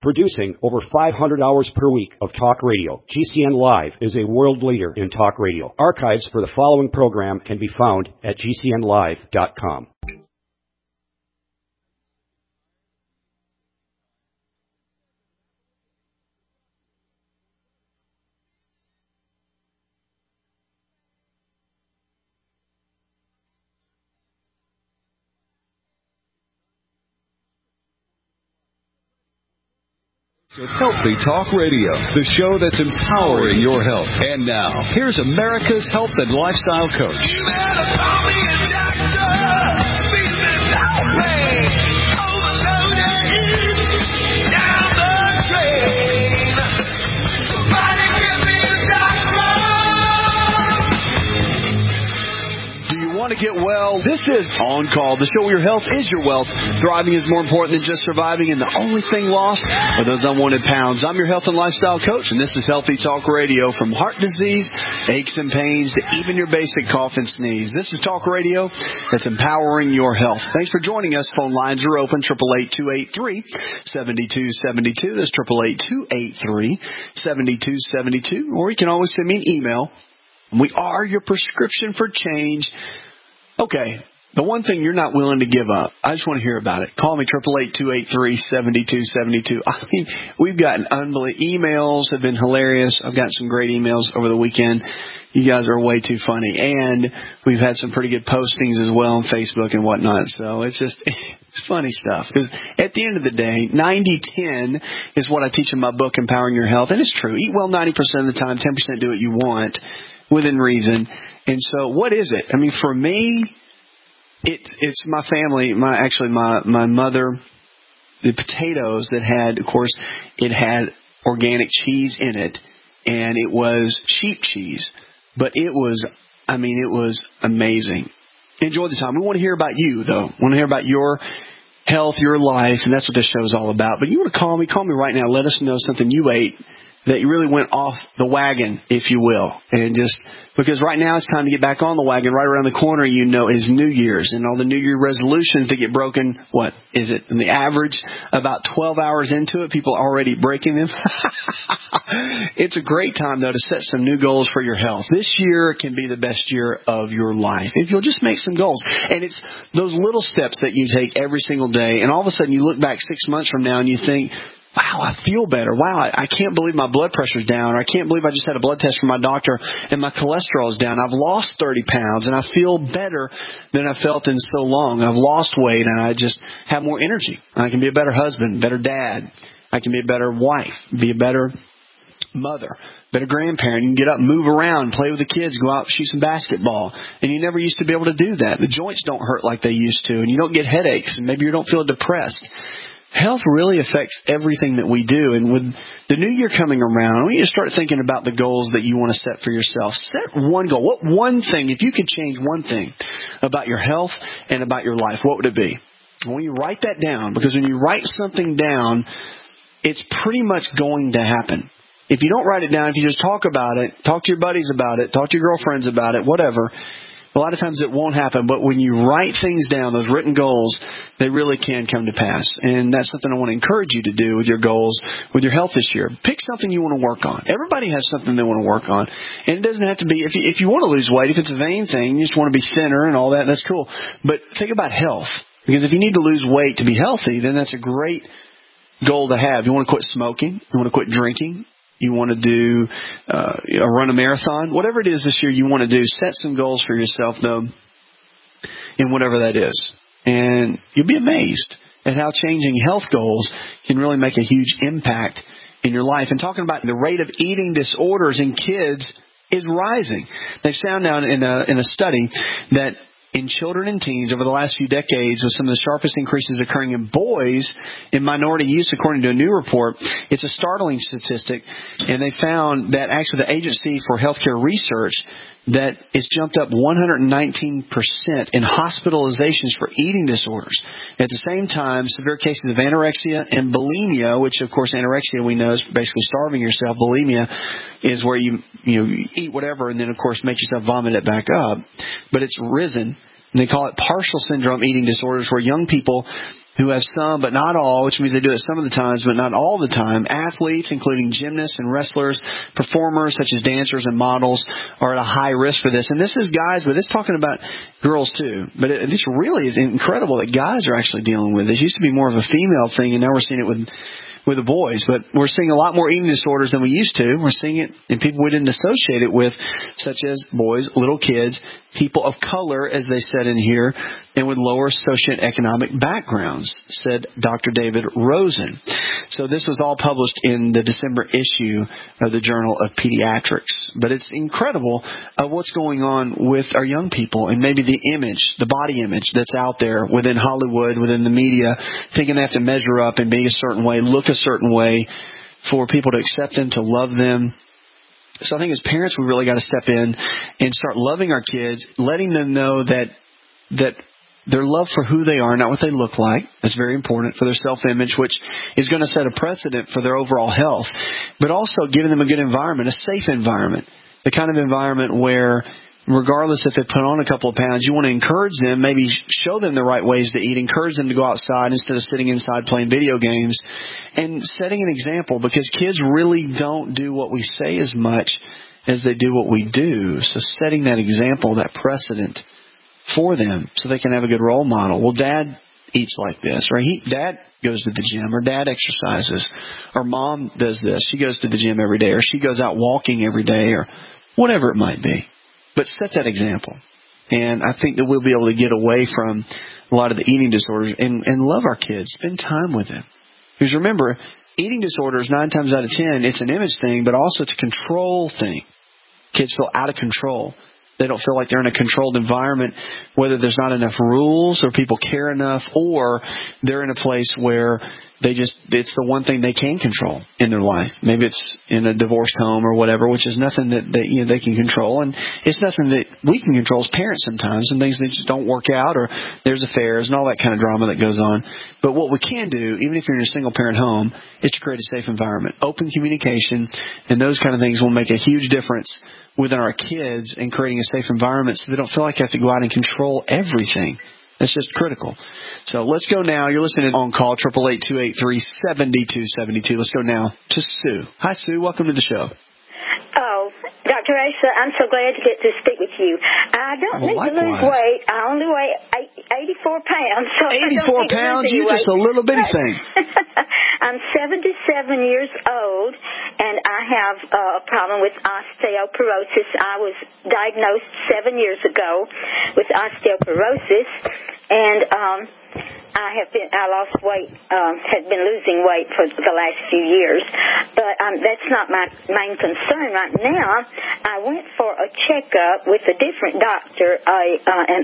Producing over 500 hours per week of talk radio, GCN Live is a world leader in talk radio. Archives for the following program can be found at gcnlive.com. Healthy Talk Radio, the show that's empowering your health. And now, here's America's health and lifestyle coach. You better call me a doctor. Feeling outraged, overloaded, down the drain. Somebody give me a doctor. Do you want to get well? This is On Call, the show where your health is your wealth. Thriving is more important than just surviving, and the only thing lost are those unwanted pounds. I'm your health and lifestyle coach, and this is Healthy Talk Radio. From heart disease, aches and pains, to even your basic cough and sneeze. This is talk radio that's empowering your health. Thanks for joining us. Phone lines are open, 888-283-7272. That's 888-283-7272. Or you can always send me an email. We are your prescription for change. Okay. The one thing you're not willing to give up, I just want to hear about it. Call me, 888-283-7272. I mean, we've gotten unbelievable emails, have been hilarious. I've got some great emails over the weekend. You guys are way too funny. And we've had some pretty good postings as well on Facebook and whatnot. So it's funny stuff. Because at the end of the day, 90-10 is what I teach in my book, Empowering Your Health. And it's true. Eat well 90% of the time, 10% do what you want within reason. And so what is it? I mean, for me, it's my family, my mother, the potatoes that had, of course, it had organic cheese in it, and it was sheep cheese, but it was amazing. Enjoy the time. We want to hear about you, though. We want to hear about your health, your life, and that's what this show is all about. But you want to call me right now. Let us know something you ate that you really went off the wagon, if you will. And just because right now it's time to get back on the wagon. Right around the corner, is New Year's. And all the New Year resolutions that get broken, what is it? In the average, about 12 hours into it, people are already breaking them. It's a great time, though, to set some new goals for your health. This year can be the best year of your life if you'll just make some goals. And it's those little steps that you take every single day. And all of a sudden you look back 6 months from now and you think, wow, I feel better. Wow, I can't believe my blood pressure's down. Or I can't believe I just had a blood test from my doctor and my cholesterol is down. I've lost 30 pounds and I feel better than I felt in so long. I've lost weight and I just have more energy. I can be a better husband, better dad. I can be a better wife, be a better mother, better grandparent. You can get up, move around, play with the kids, go out, shoot some basketball. And you never used to be able to do that. The joints don't hurt like they used to, and you don't get headaches, and maybe you don't feel depressed. Health really affects everything that we do. And with the new year coming around, we need to start thinking about the goals that you want to set for yourself. Set one goal. What one thing, if you could change one thing about your health and about your life, what would it be? When you write that down, because when you write something down, it's pretty much going to happen. If you don't write it down, if you just talk about it, talk to your buddies about it, talk to your girlfriends about it, whatever, a lot of times it won't happen. But when you write things down, those written goals, they really can come to pass. And that's something I want to encourage you to do with your goals, with your health this year. Pick something you want to work on. Everybody has something they want to work on. And it doesn't have to be, if you want to lose weight, if it's a vain thing, you just want to be thinner and all that, that's cool. But think about health. Because if you need to lose weight to be healthy, then that's a great goal to have. You want to quit smoking. You want to quit drinking. You want to do run a marathon. Whatever it is this year you want to do, set some goals for yourself, though, in whatever that is. And you'll be amazed at how changing health goals can really make a huge impact in your life. And talking about the rate of eating disorders in kids is rising. They found out in a study that in children and teens over the last few decades, with some of the sharpest increases occurring in boys in minority use, according to a new report. It's a startling statistic, and they found that actually the Agency for Healthcare Research that it's jumped up 119% in hospitalizations for eating disorders. At the same time, severe cases of anorexia and bulimia, which of course anorexia we know is basically starving yourself. Bulimia is where you eat whatever and then of course make yourself vomit it back up. But it's risen. And they call it partial syndrome eating disorders, where young people who have some but not all, which means they do it some of the times but not all the time. Athletes, including gymnasts and wrestlers, performers such as dancers and models, are at a high risk for this. And this is guys, but it's talking about girls too. But this really is incredible that guys are actually dealing with this. It used to be more of a female thing, and now we're seeing it with the boys. But we're seeing a lot more eating disorders than we used to. We're seeing it in people we didn't associate it with, such as boys, little kids, people of color, as they said in here, and with lower socioeconomic backgrounds, said Dr. David Rosen. So this was all published in the December issue of the Journal of Pediatrics. But it's incredible what's going on with our young people, and maybe the image, the body image that's out there within Hollywood, within the media, thinking they have to measure up and be a certain way, look a certain way for people to accept them, to love them. So I think as parents, we really got to step in and start loving our kids, letting them know that their love for who they are, not what they look like. That's very important for their self-image, which is going to set a precedent for their overall health. But also giving them a good environment, a safe environment, the kind of environment where regardless if they put on a couple of pounds, you want to encourage them, maybe show them the right ways to eat, encourage them to go outside instead of sitting inside playing video games, and setting an example, because kids really don't do what we say as much as they do what we do. So setting that example, that precedent for them so they can have a good role model. Well, Dad eats like this, or Dad goes to the gym, or Dad exercises, or Mom does this. She goes to the gym every day, or she goes out walking every day, or whatever it might be. But set that example. And I think that we'll be able to get away from a lot of the eating disorders and love our kids. Spend time with them. Because remember, eating disorders, 9 times out of 10, it's an image thing, but also it's a control thing. Kids feel out of control. They don't feel like they're in a controlled environment, whether there's not enough rules or people care enough, or they're in a place where it's the one thing they can control in their life. Maybe it's in a divorced home or whatever, which is nothing that they can control. And it's nothing that we can control as parents sometimes, and things that just don't work out, or there's affairs and all that kind of drama that goes on. But what we can do, even if you're in a single parent home, is to create a safe environment. Open communication and those kind of things will make a huge difference within our kids in creating a safe environment so they don't feel like they have to go out and control everything. That's just critical. So let's go now. You're listening on call, 888-283-7272. Let's go now to Sue. Hi, Sue. Welcome to the show. Oh, Dr. Asa, I'm so glad to get to speak with you. I don't need to lose weight. I only weigh 84 pounds. So 84 pounds? You're just a little bitty thing. I'm 77 years old, and I have a problem with osteoporosis. I was diagnosed 7 years ago with osteoporosis, and I lost weight, had been losing weight for the last few years, but that's not my main concern right now. I went for a checkup with a different doctor, an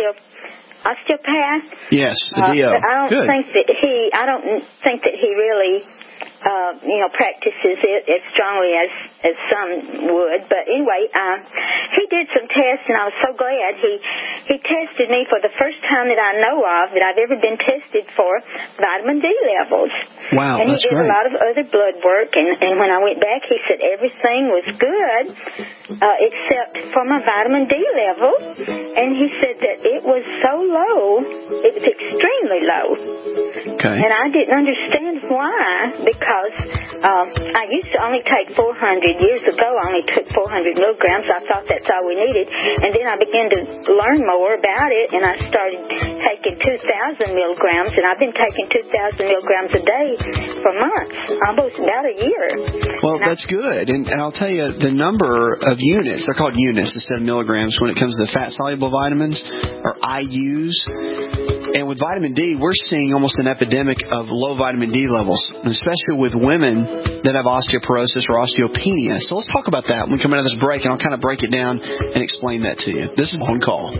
osteopath. Yes, the DO. I don't think that he really practices it as strongly as some would. But anyway, he did some tests, and I was so glad. He tested me for the first time that I know of that I've ever been tested for vitamin D levels. Wow, and that's he did great. a lot of other blood work, and when I went back, he said everything was good except for my vitamin D level. And he said that it was so low, it was extremely low. Okay. And I didn't understand why, because I used to only take 400. Years ago, I only took 400 milligrams. I thought that's all we needed. And then I began to learn more about it, and I started taking 2,000 milligrams, and I've been taking 2,000 milligrams a day for months, almost about a year. Well, that's good. And I'll tell you, the number of units, they're called units instead of milligrams when it comes to the fat-soluble vitamins, or IUs. And with vitamin D, we're seeing almost an epidemic of low vitamin D levels, especially with women that have osteoporosis or osteopenia. So let's talk about that when we come out of this break, and I'll kind of break it down and explain that to you. This is On Call.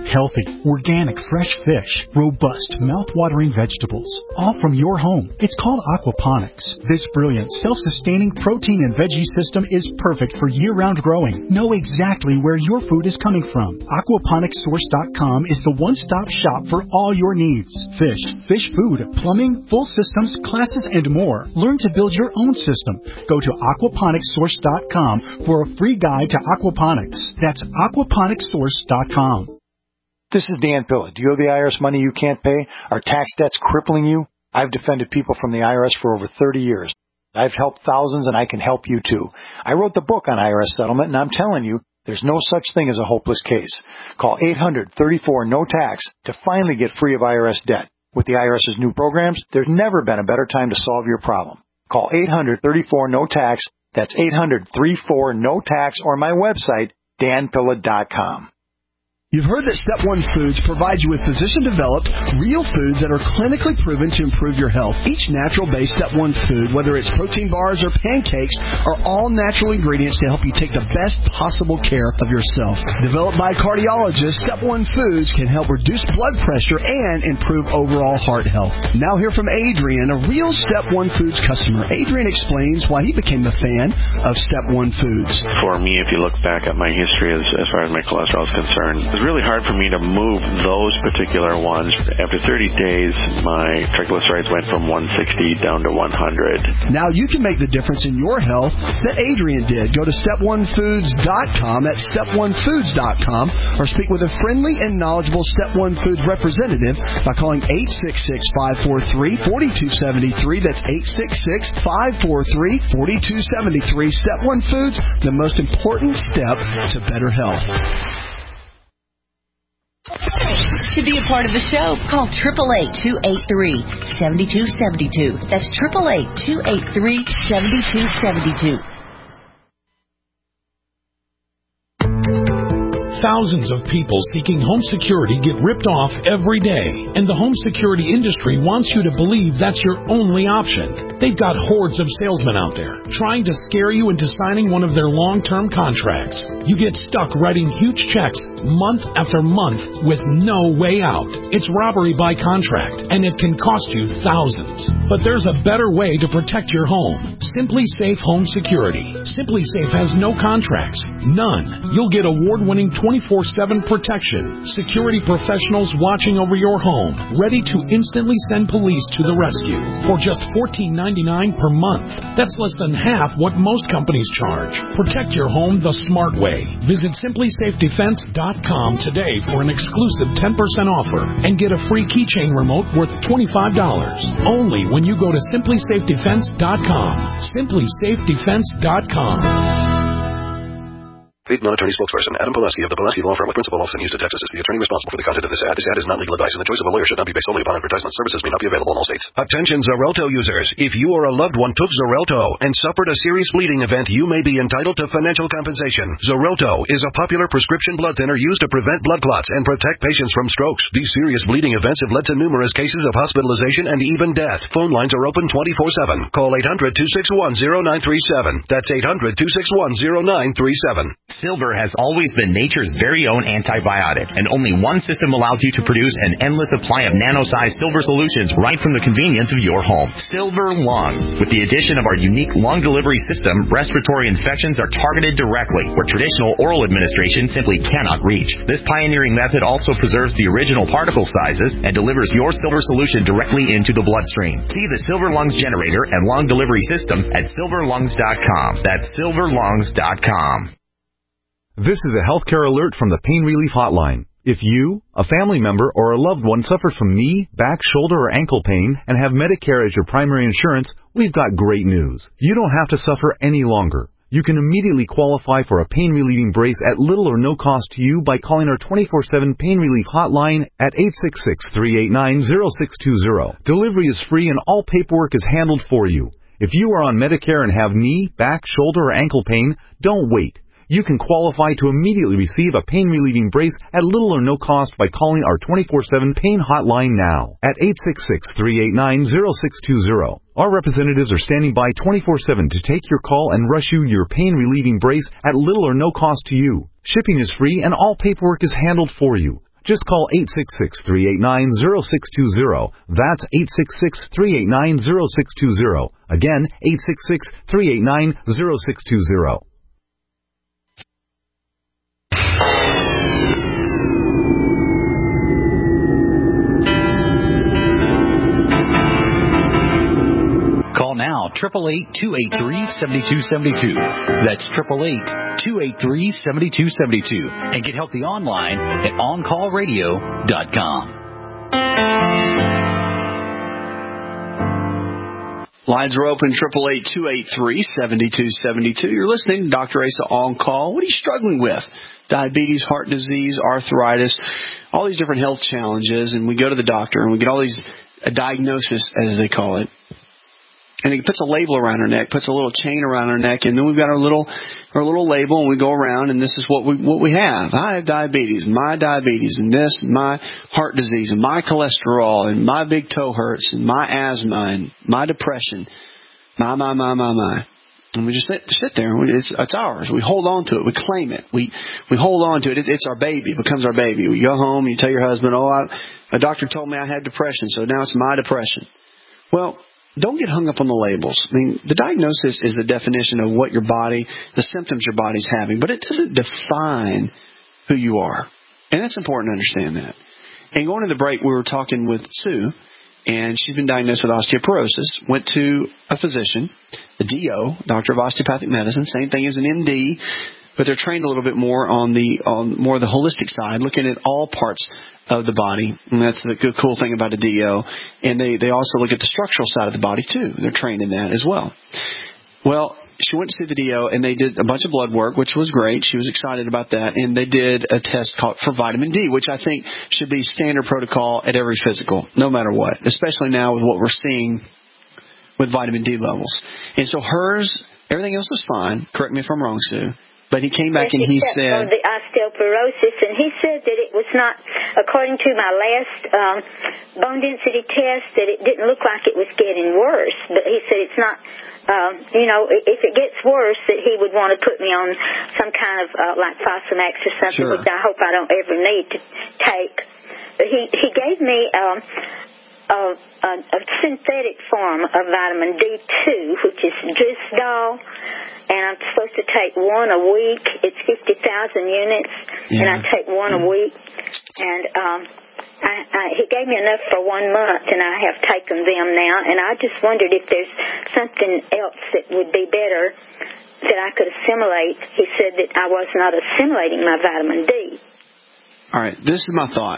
Healthy, organic, fresh fish, robust, mouth-watering vegetables, all from your home. It's called aquaponics. This brilliant, self-sustaining protein and veggie system is perfect for year-round growing. Know exactly where your food is coming from. Aquaponicssource.com is the one-stop shop for all your needs. Fish food, plumbing, full systems, classes, and more. Learn to build your own system. Go to aquaponicssource.com for a free guide to aquaponics. That's aquaponicssource.com. This is Dan Pilla. Do you owe the IRS money you can't pay? Are tax debts crippling you? I've defended people from the IRS for over 30 years. I've helped thousands, and I can help you too. I wrote the book on IRS settlement, and I'm telling you, there's no such thing as a hopeless case. Call 800-34-NO-TAX to finally get free of IRS debt. With the IRS's new programs, there's never been a better time to solve your problem. Call 800-34-NO-TAX. That's 800-34-NO-TAX, or my website, danpilla.com. You've heard that Step 1 Foods provides you with physician-developed, real foods that are clinically proven to improve your health. Each natural-based Step 1 food, whether it's protein bars or pancakes, are all natural ingredients to help you take the best possible care of yourself. Developed by cardiologists, Step 1 Foods can help reduce blood pressure and improve overall heart health. Now hear from Adrian, a real Step 1 Foods customer. Adrian explains why he became a fan of Step 1 Foods. For me, if you look back at my history as far as my cholesterol is concerned, really hard for me to move those particular ones. After 30 days, my triglycerides went from 160 down to 100. Now you can make the difference in your health that Adrian did. Go to step1foods.com, that's step1foods.com, or speak with a friendly and knowledgeable Step 1 Foods representative by calling 866-543-4273. That's 866-543-4273. Step 1 Foods, the most important step to better health. To be a part of the show, call 888-283-7272. That's 888-283-7272. Thousands of people seeking home security get ripped off every day, and the home security industry wants you to believe that's your only option. They've got hordes of salesmen out there trying to scare you into signing one of their long-term contracts. You get stuck writing huge checks month after month with no way out. It's robbery by contract, and it can cost you thousands. But there's a better way to protect your home. Simply Safe Home Security. Simply Safe has no contracts. None. You'll get award-winning 24/7 protection. Security professionals watching over your home, ready to instantly send police to the rescue for just $14.99 per month. That's less than half what most companies charge. Protect your home the smart way. Visit simplysafedefense.com today for an exclusive 10% offer and get a free keychain remote worth $25. Only when you go to simplysafedefense.com. simplysafedefense.com. Paid non-attorney spokesperson Adam Pulaski of the Pulaski Law Firm with principal office in Houston, Texas is the attorney responsible for the content of this ad. This ad is not legal advice, and the choice of a lawyer should not be based solely upon advertisement. Services may not be available in all states. Attention Xarelto users. If you or a loved one took Xarelto and suffered a serious bleeding event, you may be entitled to financial compensation. Xarelto is a popular prescription blood thinner used to prevent blood clots and protect patients from strokes. These serious bleeding events have led to numerous cases of hospitalization and even death. Phone lines are open 24/7. Call 800-261-0937. That's 800-261-0937. Silver has always been nature's very own antibiotic, and only one system allows you to produce an endless supply of nano-sized silver solutions right from the convenience of your home. Silver Lungs. With the addition of our unique lung delivery system, respiratory infections are targeted directly, where traditional oral administration simply cannot reach. This pioneering method also preserves the original particle sizes and delivers your silver solution directly into the bloodstream. See the Silver Lungs generator and lung delivery system at silverlungs.com. That's silverlungs.com. This is a healthcare alert from the Pain Relief Hotline. If you, a family member, or a loved one suffers from knee, back, shoulder, or ankle pain and have Medicare as your primary insurance, we've got great news. You don't have to suffer any longer. You can immediately qualify for a pain-relieving brace at little or no cost to you by calling our 24/7 Pain Relief Hotline at 866-389-0620. Delivery is free and all paperwork is handled for you. If you are on Medicare and have knee, back, shoulder, or ankle pain, don't wait. You can qualify to immediately receive a pain-relieving brace at little or no cost by calling our 24/7 Pain Hotline now at 866-389-0620. Our representatives are standing by 24/7 to take your call and rush you your pain-relieving brace at little or no cost to you. Shipping is free and all paperwork is handled for you. Just call 866-389-0620. That's 866-389-0620. Again, 866-389-0620. Call now, 888-283-7272. That's 888-283-7272. And get healthy online at OnCallRadio.com. Lines are open, 888-283-7272. You're listening to Dr. Asa On Call. What are you struggling with? Diabetes, heart disease, arthritis, all these different health challenges. And we go to the doctor and we get all these diagnoses, as they call it. And he puts a label around her neck, puts a little chain around her neck, and then we've got our little label, and we go around, and this is what we have. I have diabetes, and this, and my heart disease, and my cholesterol, and my big toe hurts, and my asthma, and my depression, my. And we just sit there. It's ours. We hold on to it. We claim it. We hold on to it. It's our baby. It becomes our baby. We go home, and you tell your husband, a doctor told me I had depression, so now it's my depression. Well, don't get hung up on the labels. I mean, the diagnosis is the definition of what your body, the symptoms your body's having, but it doesn't define who you are. And that's important to understand that. And going to the break, we were talking with Sue, and she's been diagnosed with osteoporosis, went to a physician, a DO, doctor of osteopathic medicine, same thing as an MD, but they're trained a little bit more on more the holistic side, looking at all parts of the body. And that's the good, cool thing about a DO. And they also look at the structural side of the body, too. They're trained in that as well. Well, she went to see the DO, and they did a bunch of blood work, which was great. She was excited about that. And they did a test for vitamin D, which I think should be standard protocol at every physical, no matter what, especially now with what we're seeing with vitamin D levels. And so hers, everything else was fine. Correct me if I'm wrong, Sue. But he came back and he said the osteoporosis, and he said that it was not, according to my last bone density test, that it didn't look like it was getting worse. But he said it's not, if it gets worse, that he would want to put me on some kind of like Fosamax or something, which I hope I don't ever need to take. But he gave me a synthetic form of vitamin D2, which is Drisdol. And I'm supposed to take one a week. It's 50,000 units, and I take one a week. And he gave me enough for 1 month, and I have taken them now. And I just wondered if there's something else that would be better that I could assimilate. He said that I was not assimilating my vitamin D. All right, this is my thought.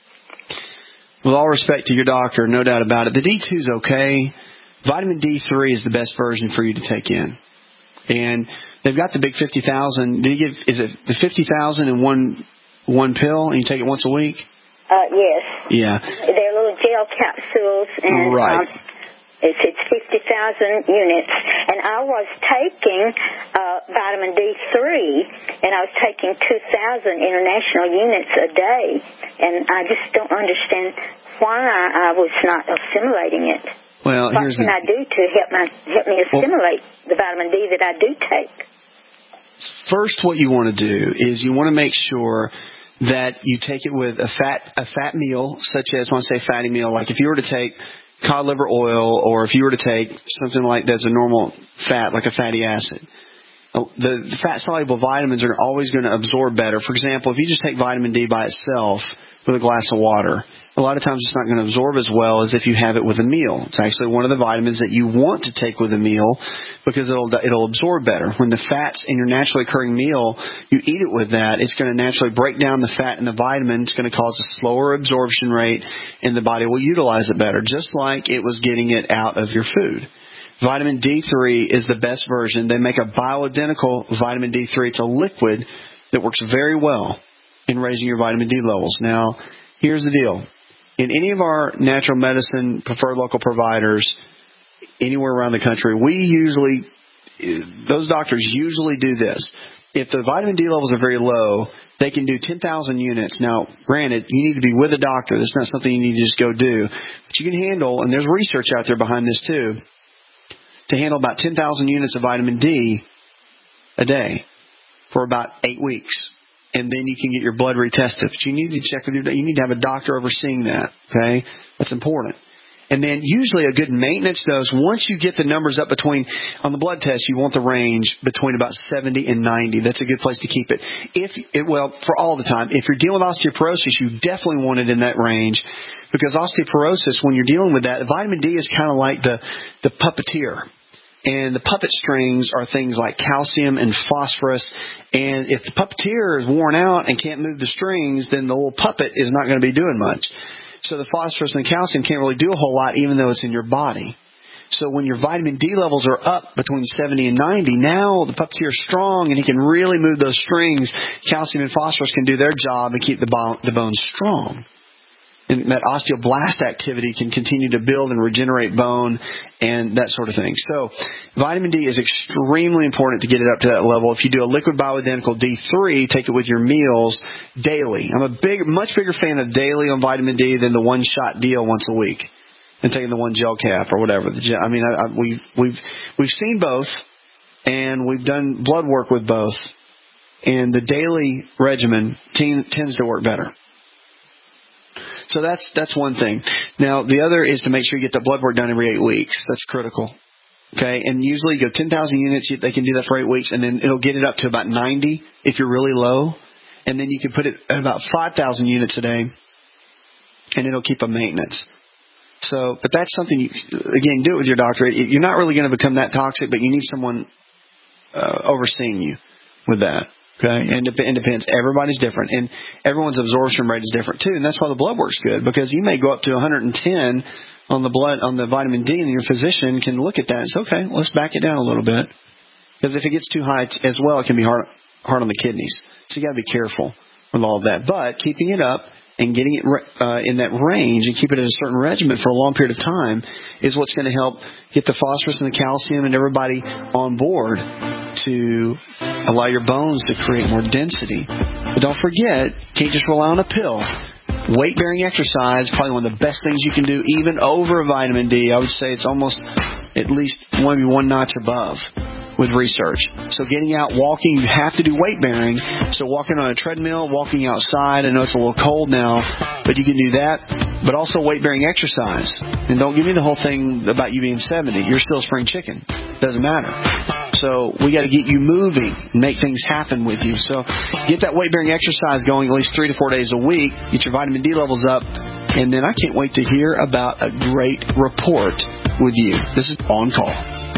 With all respect to your doctor, no doubt about it, the D2 is okay. Vitamin D3 is the best version for you to take in. And they've got the big 50,000. Is it the 50,000 in one pill, and you take it once a week? Yes. Yeah. They're little gel capsules, and right. It's 50,000 units. And I was taking vitamin D3, and I was taking 2,000 international units a day. And I just don't understand why I was not assimilating it. Well, what can I do to help me assimilate the vitamin D that I do take? First, what you want to do is you want to make sure that you take it with a fat meal, such as, when I say fatty meal, like if you were to take cod liver oil, or if you were to take something like that's a normal fat, like a fatty acid. The fat-soluble vitamins are always going to absorb better. For example, if you just take vitamin D by itself with a glass of water, a lot of times it's not going to absorb as well as if you have it with a meal. It's actually one of the vitamins that you want to take with a meal because it'll absorb better. When the fat's in your naturally occurring meal, you eat it with that, it's going to naturally break down the fat in the vitamin. It's going to cause a slower absorption rate, and the body will utilize it better, just like it was getting it out of your food. Vitamin D3 is the best version. They make a bioidentical vitamin D3. It's a liquid that works very well in raising your vitamin D levels. Now, here's the deal. In any of our natural medicine preferred local providers, anywhere around the country, those doctors usually do this. If the vitamin D levels are very low, they can do 10,000 units. Now, granted, you need to be with a doctor. That's not something you need to just go do. But you can handle, and there's research out there behind this too, to handle about 10,000 units of vitamin D a day for about 8 weeks. and then you can get your blood retested. But you need to check with you need to have a doctor overseeing that, okay? That's important. And then usually a good maintenance dose, once you get the numbers up on the blood test, you want the range between about 70 and 90. That's a good place to keep it. For all the time. If you're dealing with osteoporosis, you definitely want it in that range, because osteoporosis, when you're dealing with that, vitamin D is kind of like the puppeteer. And the puppet strings are things like calcium and phosphorus. And if the puppeteer is worn out and can't move the strings, then the little puppet is not going to be doing much. So the phosphorus and the calcium can't really do a whole lot, even though it's in your body. So when your vitamin D levels are up between 70 and 90, now the puppeteer is strong and he can really move those strings. Calcium and phosphorus can do their job and keep the bones strong. And that osteoblast activity can continue to build and regenerate bone and that sort of thing. So vitamin D is extremely important to get it up to that level. If you do a liquid bioidentical D3, take it with your meals daily. I'm a much bigger fan of daily on vitamin D than the one-shot deal once a week and taking the one gel cap or whatever. We've seen both, and we've done blood work with both, and the daily regimen tends to work better. So that's one thing. Now, the other is to make sure you get the blood work done every 8 weeks. That's critical. Okay? And usually you go 10,000 units. They can do that for 8 weeks, and then it'll get it up to about 90 if you're really low. And then you can put it at about 5,000 units a day, and it'll keep a maintenance. But that's something, again, do it with your doctor. You're not really going to become that toxic, but you need someone overseeing you with that. Okay, and it depends. Everybody's different, and everyone's absorption rate is different too, and that's why the blood work's good, because you may go up to 110 on the vitamin D, and your physician can look at that and say, okay, let's back it down a little bit, because if it gets too high as well, it can be hard on the kidneys. So you got to be careful with all of that. But keeping it up and getting it in that range and keep it at a certain regimen for a long period of time is what's going to help get the phosphorus and the calcium and everybody on board to allow your bones to create more density. But don't forget, can't just rely on a pill. Weight-bearing exercise is probably one of the best things you can do, even over vitamin D. I would say it's almost at least maybe one notch above with research. So getting out, walking, you have to do weight-bearing. So walking on a treadmill, walking outside. I know it's a little cold now, but you can do that. But also weight-bearing exercise. And don't give me the whole thing about you being 70. You're still spring chicken. Doesn't matter. So we got to get you moving and make things happen with you. So get that weight-bearing exercise going at least 3 to 4 days a week. Get your vitamin D levels up. And then I can't wait to hear about a great report with you. This is On Call.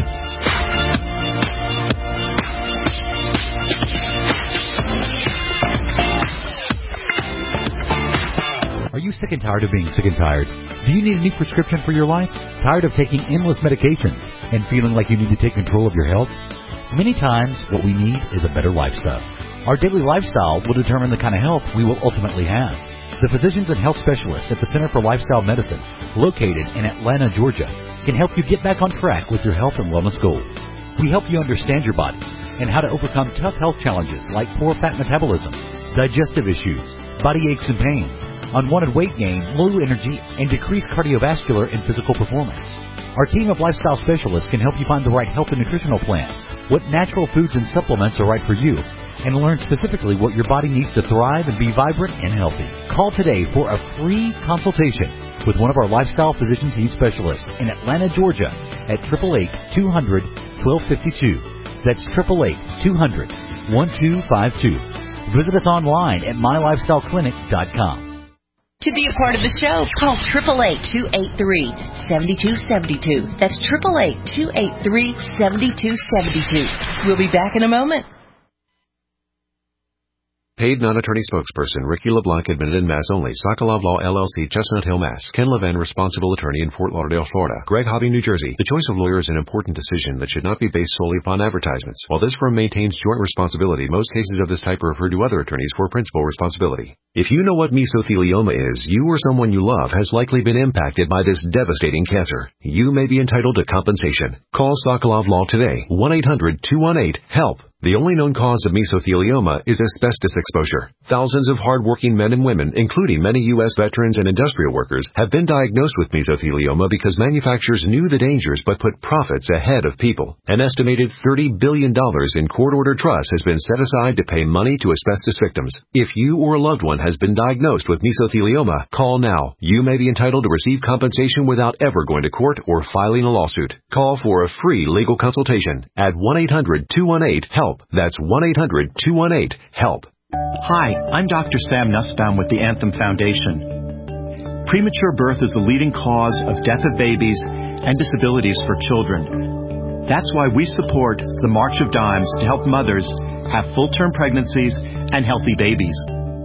Are you sick and tired of being sick and tired? Do you need a new prescription for your life? Tired of taking endless medications and feeling like you need to take control of your health? Many times, what we need is a better lifestyle. Our daily lifestyle will determine the kind of health we will ultimately have. The physicians and health specialists at the Center for Lifestyle Medicine, located in Atlanta, Georgia, can help you get back on track with your health and wellness goals. We help you understand your body and how to overcome tough health challenges like poor fat metabolism, digestive issues, body aches and pains, unwanted weight gain, low energy, and decreased cardiovascular and physical performance. Our team of lifestyle specialists can help you find the right health and nutritional plan, what natural foods and supplements are right for you, and learn specifically what your body needs to thrive and be vibrant and healthy. Call today for a free consultation with one of our lifestyle physician team specialists in Atlanta, Georgia at 888-200-1252. That's 888-200-1252. Visit us online at mylifestyleclinic.com. To be a part of the show, call 888-283-7272. That's 888-283-7272. We'll be back in a moment. Paid non-attorney spokesperson Ricky LeBlanc, admitted in Mass only. Sokolov Law, LLC, Chestnut Hill, Mass. Ken Levin, responsible attorney in Fort Lauderdale, Florida. Greg Hobby, New Jersey. The choice of lawyer is an important decision that should not be based solely upon advertisements. While this firm maintains joint responsibility, most cases of this type are referred to other attorneys for principal responsibility. If you know what mesothelioma is, you or someone you love has likely been impacted by this devastating cancer. You may be entitled to compensation. Call Sokolov Law today. 1-800-218-HELP. The only known cause of mesothelioma is asbestos exposure. Thousands of hardworking men and women, including many U.S. veterans and industrial workers, have been diagnosed with mesothelioma because manufacturers knew the dangers but put profits ahead of people. An estimated $30 billion in court-ordered trust has been set aside to pay money to asbestos victims. If you or a loved one has been diagnosed with mesothelioma, call now. You may be entitled to receive compensation without ever going to court or filing a lawsuit. Call for a free legal consultation at 1-800-218-HELP. That's 1-800-218-HELP. Hi, I'm Dr. Sam Nussbaum with the Anthem Foundation. Premature birth is the leading cause of death of babies and disabilities for children. That's why we support the March of Dimes to help mothers have full-term pregnancies and healthy babies.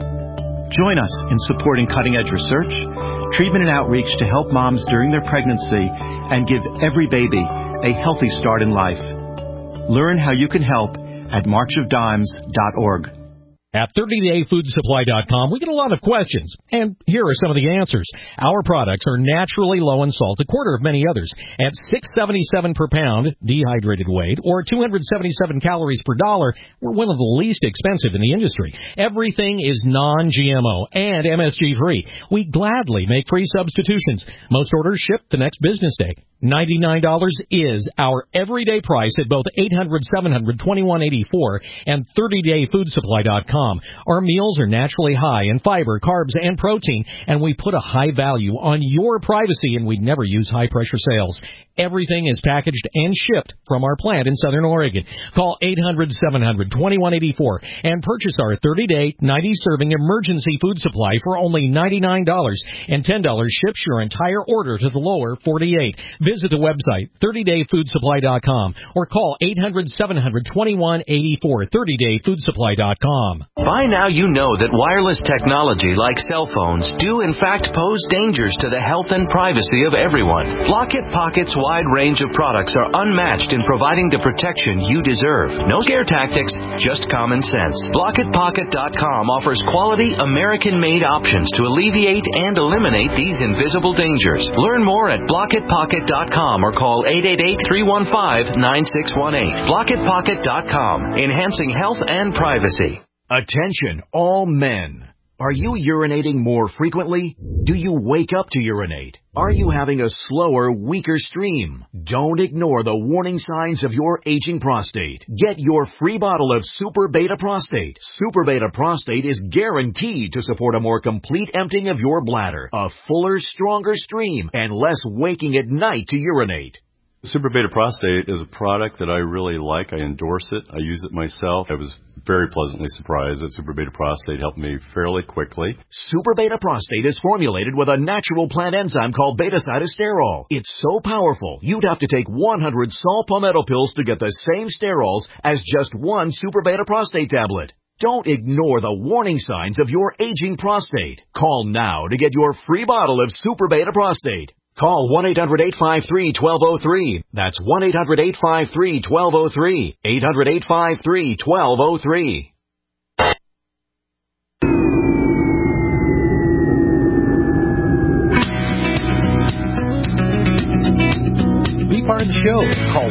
Join us in supporting cutting-edge research, treatment and outreach to help moms during their pregnancy and give every baby a healthy start in life. Learn how you can help at marchofdimes.org. At 30dayfoodsupply.com, we get a lot of questions, and here are some of the answers. Our products are naturally low in salt, a quarter of many others, at $6.77 per pound dehydrated weight, or 277 calories per dollar. We're one of the least expensive in the industry. Everything is non-GMO and MSG-free. We gladly make free substitutions. Most orders ship the next business day. $99 is our everyday price at both 800-700-2184 and 30dayfoodsupply.com. Our meals are naturally high in fiber, carbs, and protein, and we put a high value on your privacy, and we never use high-pressure sales. Everything is packaged and shipped from our plant in Southern Oregon. Call 800-700-2184 and purchase our 30-day, 90-serving emergency food supply for only $99, and $10 ships your entire order to the lower 48. Visit the website, 30dayfoodsupply.com, or call 800-700-2184, 30dayfoodsupply.com. By now you know that wireless technology like cell phones do in fact pose dangers to the health and privacy of everyone. Block-It Pocket's wide range of products are unmatched in providing the protection you deserve. No scare tactics, just common sense. BlockItPocket.com offers quality American-made options to alleviate and eliminate these invisible dangers. Learn more at BlockItPocket.com or call 888-315-9618. BlockItPocket.com, enhancing health and privacy. Attention, all men. Are you urinating more frequently? Do you wake up to urinate? Are you having a slower, weaker stream? Don't ignore the warning signs of your aging prostate. Get your free bottle of Super Beta Prostate. Super Beta Prostate is guaranteed to support a more complete emptying of your bladder, a fuller, stronger stream, and less waking at night to urinate. Super Beta Prostate is a product that I really like. I endorse it. I use it myself. I was very pleasantly surprised that Super Beta Prostate helped me fairly quickly. Super Beta Prostate is formulated with a natural plant enzyme called beta-cytosterol. It's so powerful, you'd have to take 100 saw palmetto pills to get the same sterols as just one Super Beta Prostate tablet. Don't ignore the warning signs of your aging prostate. Call now to get your free bottle of Super Beta Prostate. Call 1-800-853-1203. That's 1-800-853-1203. 800-853-1203. Be part of the show. Call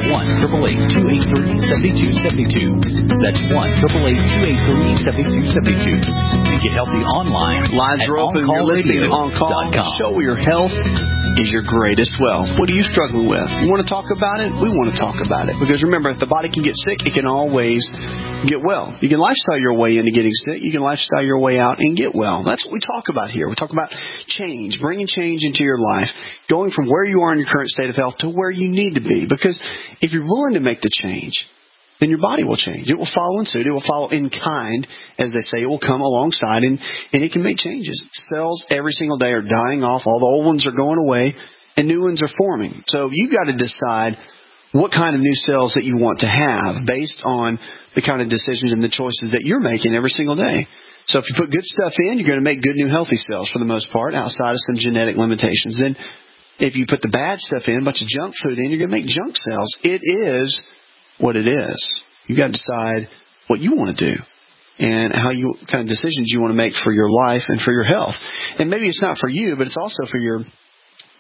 1-888-283-7272. That's 1-888-283-7272. And get healthy online. Lines are open. You're listening to On Call, the show where your health is your greatest wealth. What are you struggling with? You want to talk about it? We want to talk about it. Because remember, if the body can get sick, it can always get well. You can lifestyle your way into getting sick. You can lifestyle your way out and get well. That's what we talk about here. We talk about change, bringing change into your life, going from where you are in your current state of health to where you need to be. Because if you're willing to make the change, then your body will change. It will follow in suit. It will follow in kind, as they say. It will come alongside, and it can make changes. Cells every single day are dying off. All the old ones are going away, and new ones are forming. So you've got to decide what kind of new cells that you want to have based on the kind of decisions and the choices that you're making every single day. So if you put good stuff in, you're going to make good new healthy cells for the most part, outside of some genetic limitations. Then if you put the bad stuff in, a bunch of junk food in, you're going to make junk cells. It is what it is. You got to decide what you want to do and how you kind of decisions you want to make for your life and for your health. And maybe it's not for you, but it's also for your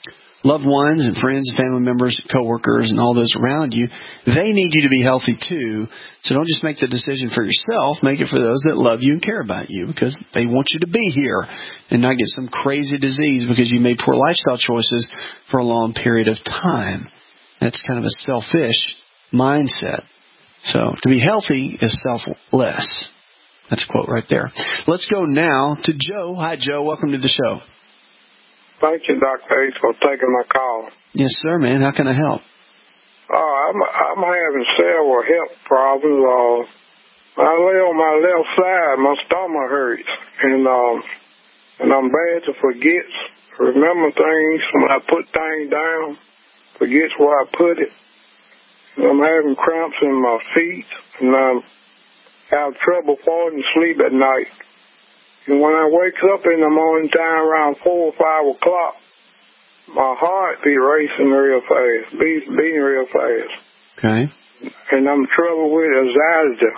loved ones and friends and family members, coworkers, and all those around you, they need you to be healthy too. So don't just make the decision for yourself. Make it for those that love you and care about you, because they want you to be here and not get some crazy disease because you made poor lifestyle choices for a long period of time. That's kind of a selfish mindset. So to be healthy is selfless. That's a quote right there. Let's go now to Joe. Hi, Joe. Welcome to the show. Thank you, Dr. H, for taking my call. Yes, sir, man. How can I help? I'm having several health problems. When I lay on my left side, my stomach hurts, and I'm bad to forget, remember things. When I put things down, forget where I put it. And I'm having cramps in my feet, and I have trouble falling asleep at night. And when I wake up in the morning time around 4 or 5 o'clock, my heart be racing real fast, beating real fast. Okay. And I'm trouble with anxiety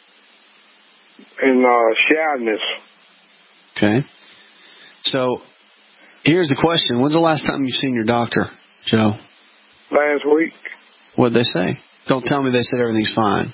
and shyness. Okay. So here's the question. When's the last time you've seen your doctor, Joe? Last week. What'd they say? Don't tell me they said everything's fine.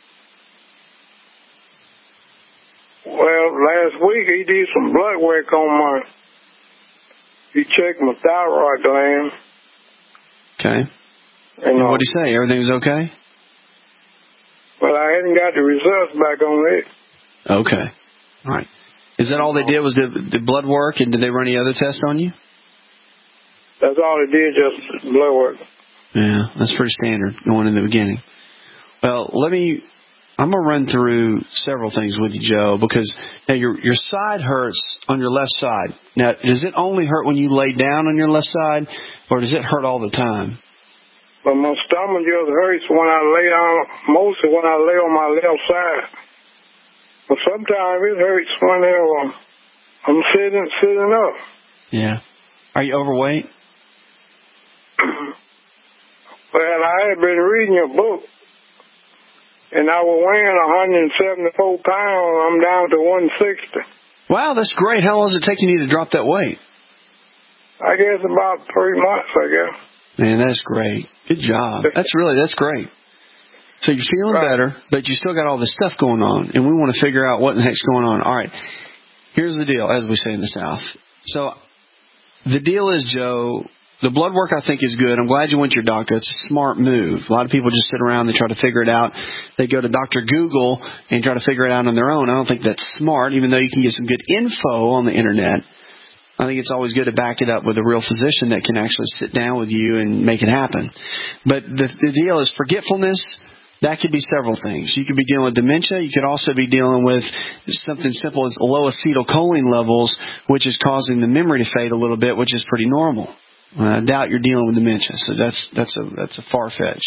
Well, last week he did some blood work on he checked my thyroid gland. Okay. And what did he say? Everything was okay? Well, I hadn't got the results back on it. Okay. All right. Is that all they did was the blood work, and did they run any other tests on you? That's all they did, just blood work. Yeah, that's pretty standard going in the beginning. Well, I'm going to run through several things with you, Joe, because now your side hurts on your left side. Now, does it only hurt when you lay down on your left side, or does it hurt all the time? But my stomach just hurts when I lay down, mostly when I lay on my left side. But sometimes it hurts when I'm sitting up. Yeah. Are you overweight? Well, I had been reading your book, and I was weighing 174 pounds. I'm down to 160. Wow, that's great. How long does it take you to drop that weight? I guess about 3 months, I guess. Man, that's great. Good job. That's great. So you're feeling better, but you still got all this stuff going on, and we want to figure out what the heck's going on. All right. Here's the deal, as we say in the South. So the deal is, Joe, the blood work I think is good. I'm glad you went to your doctor. It's a smart move. A lot of people just sit around, they try to figure it out. They go to Dr. Google and try to figure it out on their own. I don't think that's smart, even though you can get some good info on the Internet. I think it's always good to back it up with a real physician that can actually sit down with you and make it happen. But the deal is forgetfulness. That could be several things. You could be dealing with dementia. You could also be dealing with something simple as low acetylcholine levels, which is causing the memory to fade a little bit, which is pretty normal. I doubt you're dealing with dementia, so that's a far-fetched.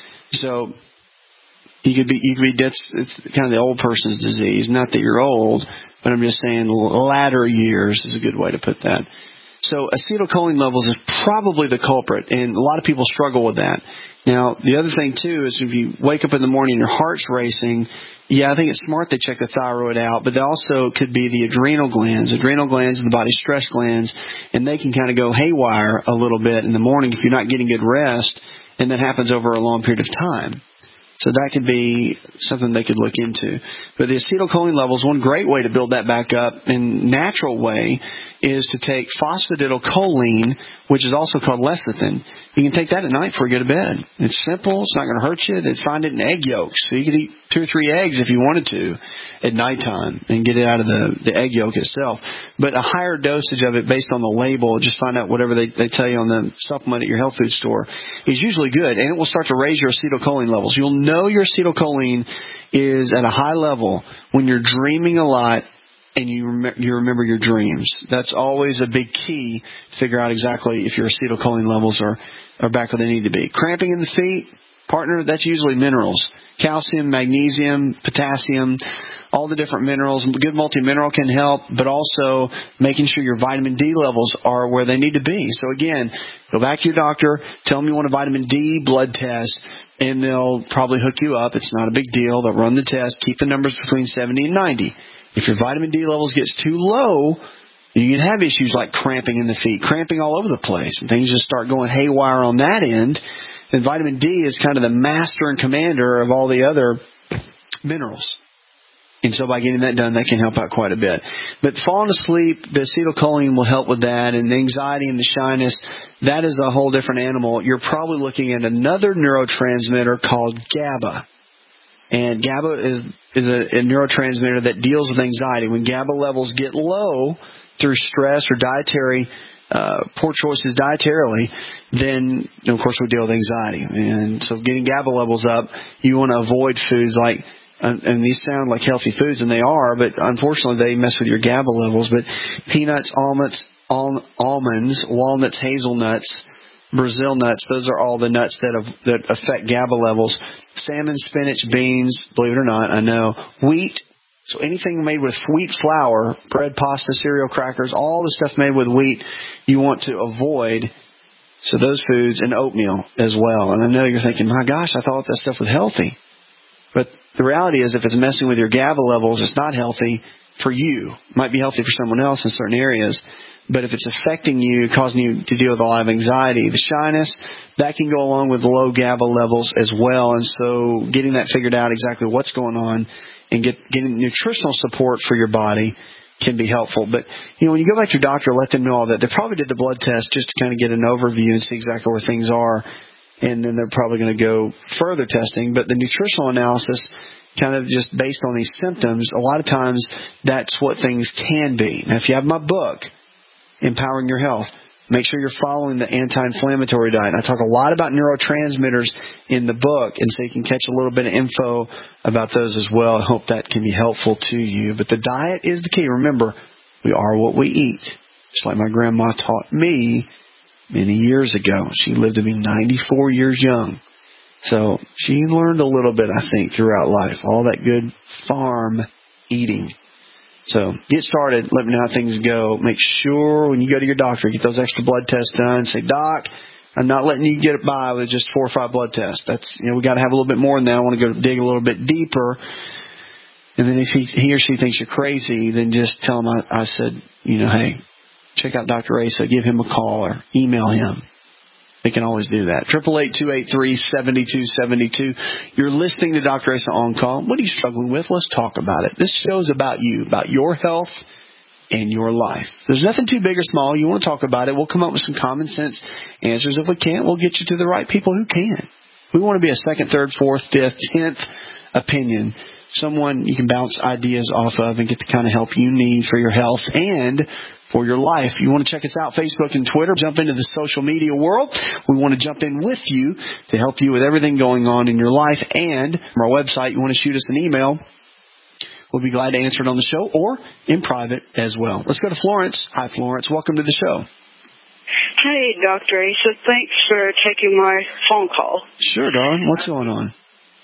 So you could be it's kind of the old person's disease. Not that you're old, but I'm just saying latter years is a good way to put that. So acetylcholine levels is probably the culprit, and a lot of people struggle with that. Now, the other thing, too, is if you wake up in the morning and your heart's racing, I think it's smart they check the thyroid out, but they also could be the adrenal glands. Adrenal glands are the body's stress glands, and they can kind of go haywire a little bit in the morning if you're not getting good rest, and that happens over a long period of time. So that could be something they could look into. But the acetylcholine levels, one great way to build that back up in natural way is to take phosphatidylcholine, which is also called lecithin. You can take that at night before you go to bed. It's simple. It's not going to hurt you. They find it in egg yolks. So you could eat 2 or 3 eggs if you wanted to at nighttime and get it out of the egg yolk itself. But a higher dosage of it based on the label, just find out whatever they tell you on the supplement at your health food store, is usually good. And it will start to raise your acetylcholine levels. You'll know your acetylcholine is at a high level when you're dreaming a lot and you remember your dreams. That's always a big key to figure out exactly if your acetylcholine levels are back where they need to be. Cramping in the feet, partner, that's usually minerals. Calcium, magnesium, potassium, all the different minerals. Good multi-mineral can help, but also making sure your vitamin D levels are where they need to be. So again, go back to your doctor, tell them you want a vitamin D blood test, and they'll probably hook you up. It's not a big deal. They'll run the test, keep the numbers between 70 and 90. If your vitamin D levels gets too low, You can have issues like cramping in the feet, cramping all over the place, and things just start going haywire on that end. And vitamin D is kind of the master and commander of all the other minerals. And so by getting that done, that can help out quite a bit. But falling asleep, the acetylcholine will help with that. And the anxiety and the shyness, that is a whole different animal. You're probably looking at another neurotransmitter called GABA. And GABA is a neurotransmitter that deals with anxiety. When GABA levels get low through stress or dietary poor choices dietarily, then, of course, we deal with anxiety. And so getting GABA levels up, you want to avoid foods like, and these sound like healthy foods, and they are, but unfortunately they mess with your GABA levels. But peanuts, almonds, walnuts, hazelnuts, Brazil nuts, those are all the nuts that affect GABA levels. Salmon, spinach, beans, believe it or not, I know. Wheat, so anything made with wheat flour, bread, pasta, cereal, crackers, all the stuff made with wheat, you want to avoid. So those foods, and oatmeal as well. And I know you're thinking, my gosh, I thought that stuff was healthy. But the reality is if it's messing with your GABA levels, it's not healthy for you. It might be healthy for someone else in certain areas. But if it's affecting you, causing you to deal with a lot of anxiety, the shyness, that can go along with low GABA levels as well. And so getting that figured out exactly what's going on and getting nutritional support for your body can be helpful. But, when you go back to your doctor, let them know all that. They probably did the blood test just to kind of get an overview and see exactly where things are. And then they're probably going to go further testing. But the nutritional analysis, kind of just based on these symptoms, a lot of times that's what things can be. Now, if you have my book, Empowering Your Health, make sure you're following the anti-inflammatory diet. I talk a lot about neurotransmitters in the book, and so you can catch a little bit of info about those as well. I hope that can be helpful to you. But the diet is the key. Remember, we are what we eat. Just like my grandma taught me many years ago. She lived to be 94 years young. So she learned a little bit, I think, throughout life. All that good farm eating. So get started. Let me know how things go. Make sure when you go to your doctor, get those extra blood tests done. Say, Doc, I'm not letting you get by with just 4 or 5 blood tests. That's, we got to have a little bit more than that. I want to go dig a little bit deeper. And then if he or she thinks you're crazy, then just tell him I said, hey, check out Dr. Asa. Give him a call or email him. They can always do that. 888-283-7272. You're listening to Dr. Asa On Call. What are you struggling with? Let's talk about it. This show's about you, about your health and your life. There's nothing too big or small. You want to talk about it. We'll come up with some common sense answers. If we can't, we'll get you to the right people who can. We want to be a second, third, fourth, fifth, 10th opinion. Someone you can bounce ideas off of and get the kind of help you need for your health and for your life. You want to check us out, Facebook and Twitter. Jump into the social media world. We want to jump in with you to help you with everything going on in your life. And from our website, you want to shoot us an email. We'll be glad to answer it on the show or in private as well. Let's go to Florence. Hi, Florence. Welcome to the show. Hey, Dr. Asa. Thanks for taking my phone call. Sure, darling. What's going on?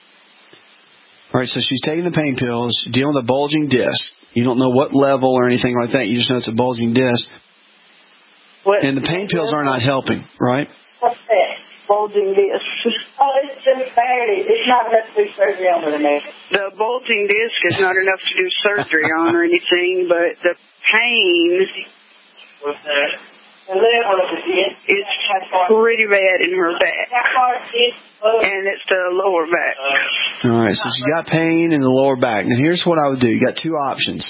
All right, so she's taking the pain pills, dealing with a bulging disc. You don't know what level or anything like that. You just know it's a bulging disc. And the pain pills are not helping, right? What's that? Bulging disc. Oh, it's just barely. It's not enough to do surgery on it. The bulging disc is not enough to do surgery on or anything, but the pain. What's that? It's pretty bad in her back. And it's the lower back. All right, so she got pain in the lower back. Now, here's what I would do. You got 2 options.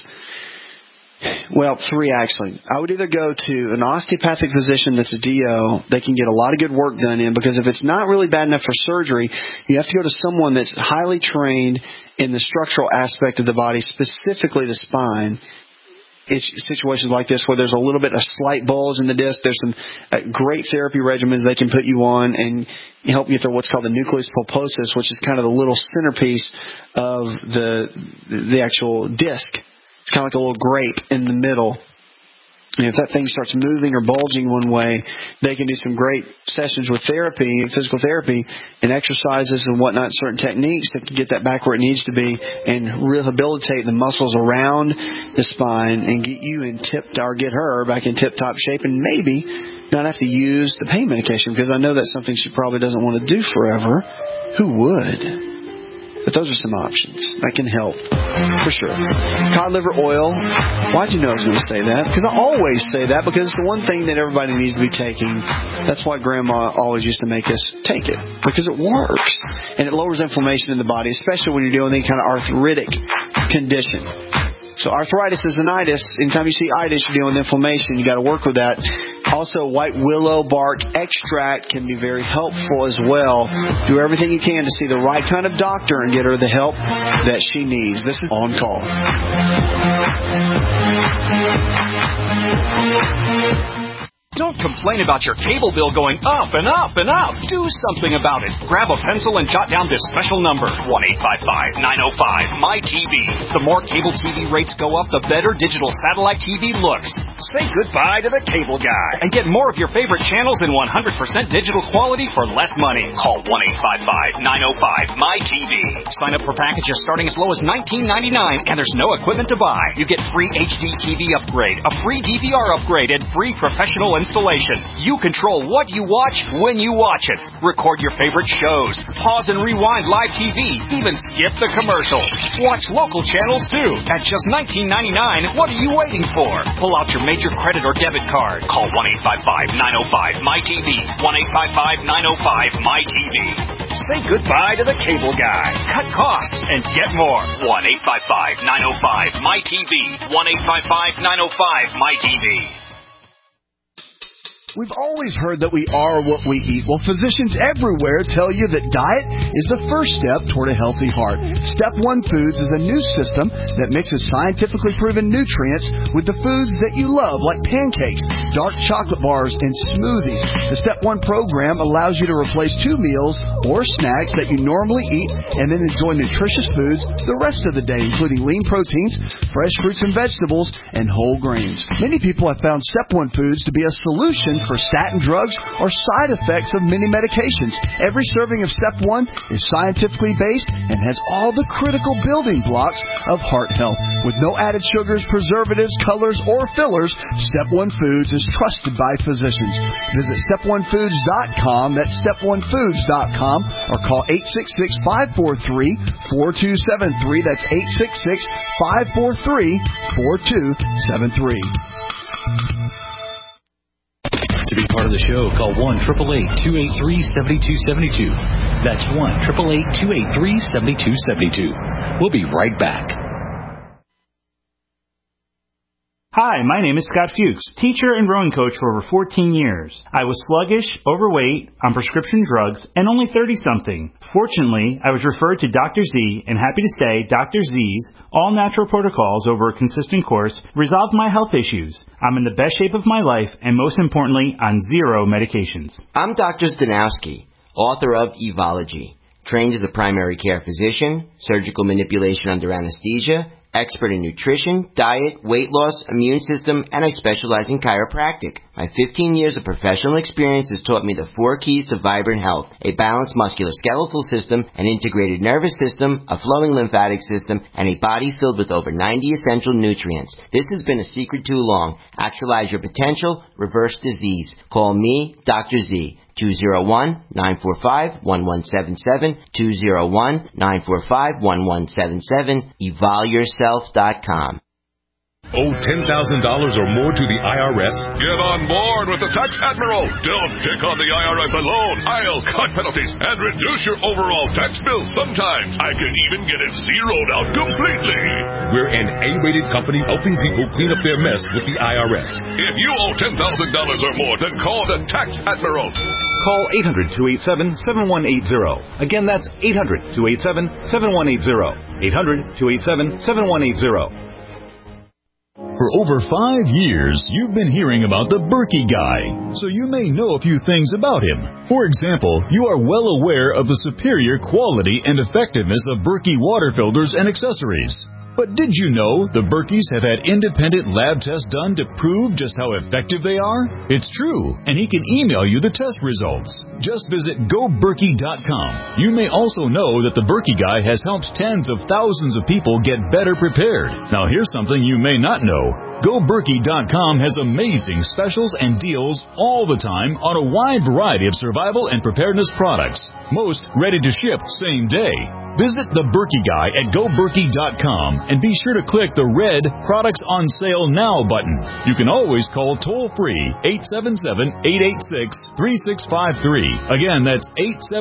Well, 3 actually. I would either go to an osteopathic physician that's a DO. They can get a lot of good work done in, because if it's not really bad enough for surgery, you have to go to someone that's highly trained in the structural aspect of the body, specifically the spine. It's situations like this where there's a little bit of slight bulge in the disc. There's some great therapy regimens they can put you on and help you through what's called the nucleus pulposus, which is kind of the little centerpiece of the actual disc. It's kind of like a little grape in the middle. And if that thing starts moving or bulging one way, they can do some great sessions with therapy, physical therapy, and exercises and whatnot, certain techniques that can get that back where it needs to be and rehabilitate the muscles around the spine and get you in get her back in tip-top shape, and maybe not have to use the pain medication, because I know that's something she probably doesn't want to do forever. Who would? But those are some options that can help, for sure. Cod liver oil. Why'd you know I was going to say that? Because I always say that because it's the one thing that everybody needs to be taking. That's why Grandma always used to make us take it, because it works. And it lowers inflammation in the body, especially when you're dealing with any kind of arthritic condition. So arthritis is an itis. Anytime you see itis, you're dealing with inflammation. You got to work with that. Also, white willow bark extract can be very helpful as well. Do everything you can to see the right kind of doctor and get her the help that she needs. This is On Call. Don't complain about your cable bill going up and up and up. Do something about it. Grab a pencil and jot down this special number, 1-855-905-MY-TV. The more cable TV rates go up, the better digital satellite TV looks. Say goodbye to the cable guy and get more of your favorite channels in 100% digital quality for less money. Call 1-855-905-MY-TV. Sign up for packages starting as low as $19.99, and there's no equipment to buy. You get free HD TV upgrade, a free DVR upgrade, and free professional installation. You control what you watch when you watch it. Record your favorite shows. Pause and rewind live TV. Even skip the commercials. Watch local channels too. At just $19.99, what are you waiting for? Pull out your major credit or debit card. Call 1-855-905-MY-TV. 1-855-905-MY-TV. Say goodbye to the cable guy. Cut costs and get more. 1-855-905-MY-TV. 1-855-905-MY-TV. We've always heard that we are what we eat. Well, physicians everywhere tell you that diet is the first step toward a healthy heart. Step 1 Foods is a new system that mixes scientifically proven nutrients with the foods that you love, like pancakes, dark chocolate bars, and smoothies. The Step 1 program allows you to replace 2 meals or snacks that you normally eat and then enjoy nutritious foods the rest of the day, including lean proteins, fresh fruits and vegetables, and whole grains. Many people have found Step 1 Foods to be a solution for statin drugs or side effects of many medications. Every serving of Step 1 is scientifically based and has all the critical building blocks of heart health. With no added sugars, preservatives, colors, or fillers, Step 1 Foods is trusted by physicians. Visit step1foods.com, that's step1foods.com, or call 866-543-4273, that's 866-543-4273. To be part of the show, call 1-888-283-7272. That's 1-888-283-7272. We'll be right back. Hi, my name is Scott Fuchs, teacher and rowing coach for over 14 years. I was sluggish, overweight, on prescription drugs, and only 30-something. Fortunately, I was referred to Dr. Z, and happy to say Dr. Z's all-natural protocols over a consistent course resolved my health issues. I'm in the best shape of my life, and most importantly, on 0 medications. I'm Dr. Zdanowski, author of Evology, trained as a primary care physician, surgical manipulation under anesthesia, expert in nutrition, diet, weight loss, immune system, and I specialize in chiropractic. My 15 years of professional experience has taught me the 4 keys to vibrant health: a balanced musculoskeletal system, an integrated nervous system, a flowing lymphatic system, and a body filled with over 90 essential nutrients. This has been a secret too long. Actualize your potential, reverse disease. Call me, Dr. Z. 201-945-1177, 201-945-1177, evolyourself.com. Owe $10,000 or more to the IRS? Get on board with the Tax Admiral. Don't pick on the IRS alone. I'll cut penalties and reduce your overall tax bill. Sometimes I can even get it zeroed out completely. We're an A-rated company helping people clean up their mess with the IRS. If you owe $10,000 or more, then call the Tax Admiral. Call 800-287-7180. Again, that's 800-287-7180. 800-287-7180. For over 5 years, you've been hearing about the Berkey Guy, so you may know a few things about him. For example, you are well aware of the superior quality and effectiveness of Berkey water filters and accessories. But did you know the Berkeys have had independent lab tests done to prove just how effective they are? It's true, and he can email you the test results. Just visit GoBerkey.com. You may also know that the Berkey Guy has helped tens of thousands of people get better prepared. Now here's something you may not know. GoBerkey.com has amazing specials and deals all the time on a wide variety of survival and preparedness products. Most ready to ship same day. Visit the Berkey Guy at GoBerkey.com and be sure to click the red Products on Sale Now button. You can always call toll-free 877-886-3653. Again, that's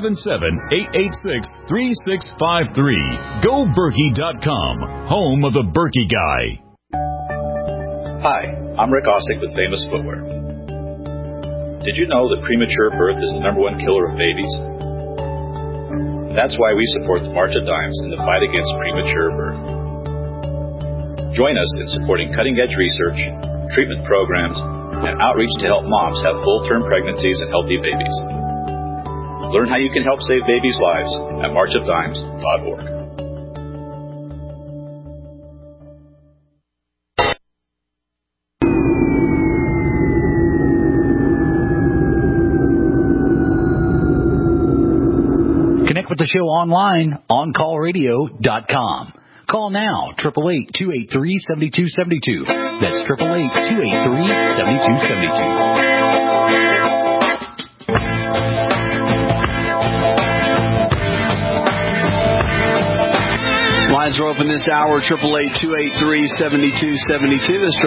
877-886-3653. GoBerkey.com, home of the Berkey Guy. Hi, I'm Rick Ossick with Famous Footwear. Did you know that premature birth is the #1 killer of babies? That's why we support the March of Dimes in the fight against premature birth. Join us in supporting cutting-edge research, treatment programs, and outreach to help moms have full-term pregnancies and healthy babies. Learn how you can help save babies' lives at marchofdimes.org. Connect with the show online, OnCallRadio.com. Call now, 888-283-7272. That's 888-283-7272. Lines are open this hour, 888-283-7272. That's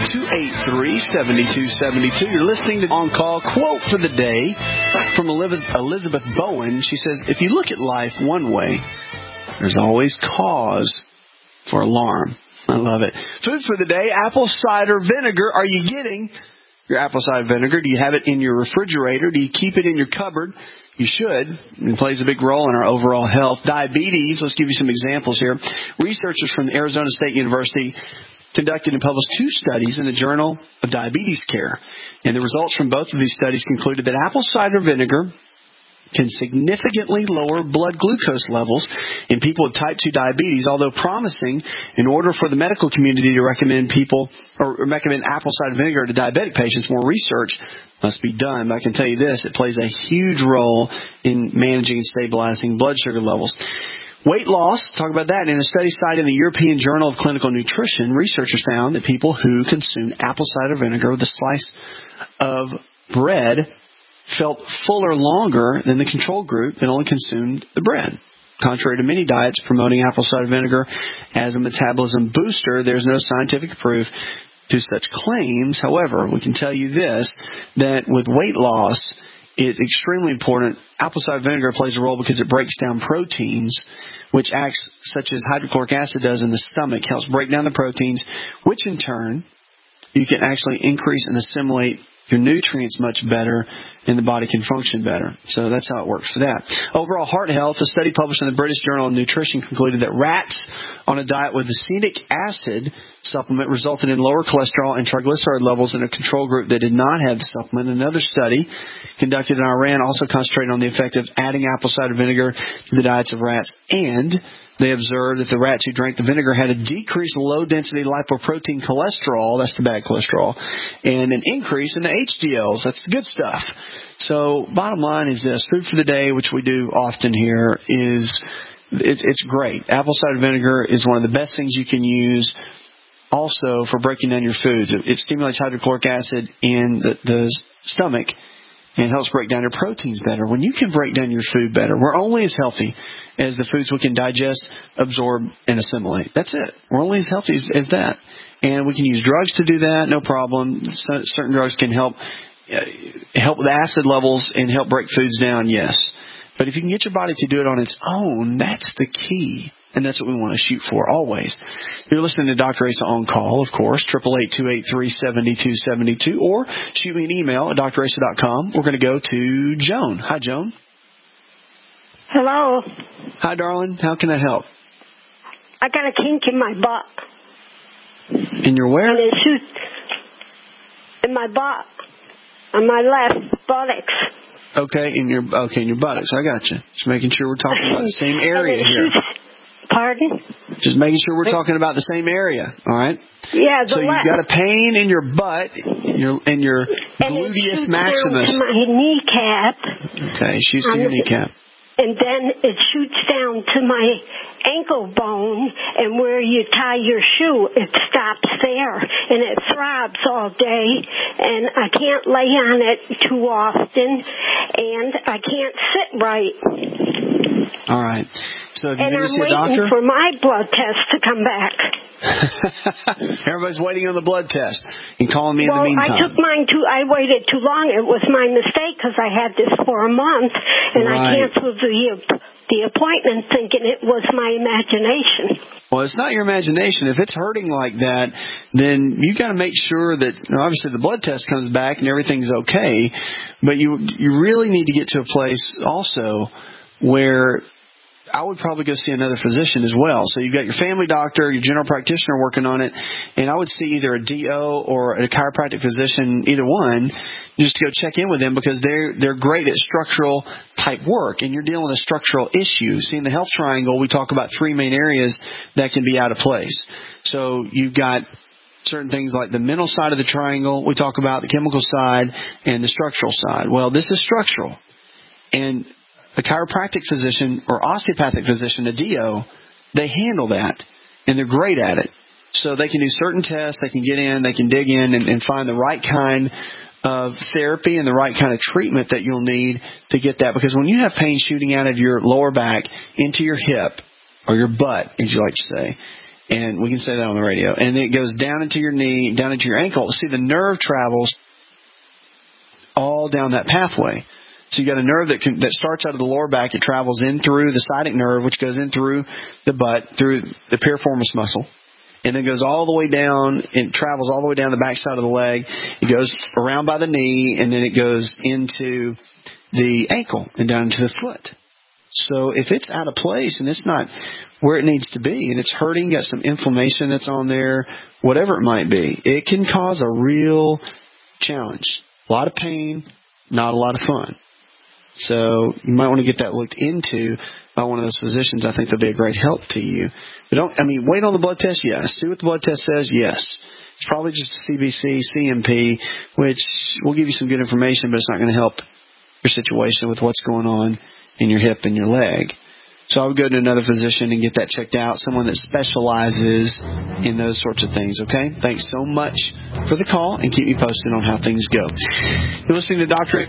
888-283-7272. You're listening to On Call. Quote for the day from Elizabeth Bowen. She says, if you look at life one way, there's always cause for alarm. I love it. Food for the day, apple cider vinegar. Are you getting your apple cider vinegar? Do you have it in your refrigerator? Do you keep it in your cupboard? You should. It plays a big role in our overall health. Diabetes, let's give you some examples here. Researchers from Arizona State University conducted and published 2 studies in the Journal of Diabetes Care. And the results from both of these studies concluded that apple cider vinegar can significantly lower blood glucose levels in people with type 2 diabetes, although promising. In order for the medical community to recommend apple cider vinegar to diabetic patients, more research must be done. But I can tell you this, it plays a huge role in managing and stabilizing blood sugar levels. Weight loss, talk about that. In a study cited in the European Journal of Clinical Nutrition, researchers found that people who consumed apple cider vinegar with a slice of bread felt fuller longer than the control group that only consumed the bread. Contrary to many diets promoting apple cider vinegar as a metabolism booster, there's no scientific proof to such claims. However, we can tell you this, that with weight loss, it's extremely important. Apple cider vinegar plays a role because it breaks down proteins, which acts such as hydrochloric acid does in the stomach, helps break down the proteins, which in turn, you can actually increase and assimilate your nutrients much better, and the body can function better. So that's how it works for that. Overall heart health, a study published in the British Journal of Nutrition concluded that rats on a diet with acetic acid supplement resulted in lower cholesterol and triglyceride levels in a control group that did not have the supplement. Another study conducted in Iran also concentrated on the effect of adding apple cider vinegar to the diets of rats, and they observed that the rats who drank the vinegar had a decreased low-density lipoprotein cholesterol, that's the bad cholesterol, and an increase in the HDLs, that's the good stuff. So bottom line is this, food for the day, which we do often here, it's great. Apple cider vinegar is one of the best things you can use also for breaking down your foods. It stimulates hydrochloric acid in the stomach and helps break down your proteins better. When you can break down your food better, we're only as healthy as the foods we can digest, absorb, and assimilate. That's it. We're only as healthy as that. And we can use drugs to do that, no problem. Certain drugs can help with acid levels and help break foods down, yes. But if you can get your body to do it on its own, that's the key. And that's what we want to shoot for always. You're listening to Dr. Asa On Call, of course, 888-283-7272, or shoot me an email at drasa.com. We're going to go to Joan. Hi, Joan. Hello. Hi, darling. How can I help? I got a kink in my butt. In your where? And it shoots in my butt, on my left buttocks. Okay, in your buttocks. I got you. Just making sure we're talking about the same area here. Pardon? Just making sure we're talking about the same area, all right? Yeah, so you've got a pain in your butt, in your gluteus maximus. And my kneecap. Okay, shoots to your kneecap. and then it shoots down to my ankle bone, and where you tie your shoe, it stops there, and it throbs all day, and I can't lay on it too often, and I can't sit right. All right. So have you been to see a doctor? And I'm waiting for my blood test to come back. Everybody's waiting on the blood test and calling me in the meantime. I took mine I waited too long. It was my mistake because I had this for a month, and I canceled the appointment thinking it was my imagination. Well, it's not your imagination. If it's hurting like that, then you got to make sure that obviously the blood test comes back and everything's okay, but you really need to get to a place also where I would probably go see another physician as well. So you've got your family doctor, your general practitioner working on it, and I would see either a DO or a chiropractic physician, either one, just to go check in with them because they're great at structural type work, and you're dealing with a structural issue. See, in the health triangle, we talk about three main areas that can be out of place. So you've got certain things like the mental side of the triangle, we talk about the chemical side, and the structural side. Well, this is structural. And a chiropractic physician or osteopathic physician, a DO, they handle that, and they're great at it. So they can do certain tests, they can get in, they can dig in and find the right kind of therapy and the right kind of treatment that you'll need to get that. Because when you have pain shooting out of your lower back into your hip, or your butt, as you like to say, and we can say that on the radio, and it goes down into your knee, down into your ankle, see, the nerve travels all down that pathway. So you got a nerve that starts out of the lower back. It travels in through the sciatic nerve, which goes in through the butt, through the piriformis muscle, and then goes all the way down and travels all the way down the back side of the leg. It goes around by the knee, and then it goes into the ankle and down into the foot. So if it's out of place and it's not where it needs to be and it's hurting, got some inflammation that's on there, whatever it might be, it can cause a real challenge. A lot of pain, not a lot of fun. So you might want to get that looked into by one of those physicians. I think they'll be a great help to you. But wait on the blood test, yes. See what the blood test says, yes. It's probably just a CBC, CMP, which will give you some good information, but it's not going to help your situation with what's going on in your hip and your leg. So I would go to another physician and get that checked out, someone that specializes in those sorts of things, okay? Thanks so much for the call, and keep me posted on how things go. You're listening to Dr.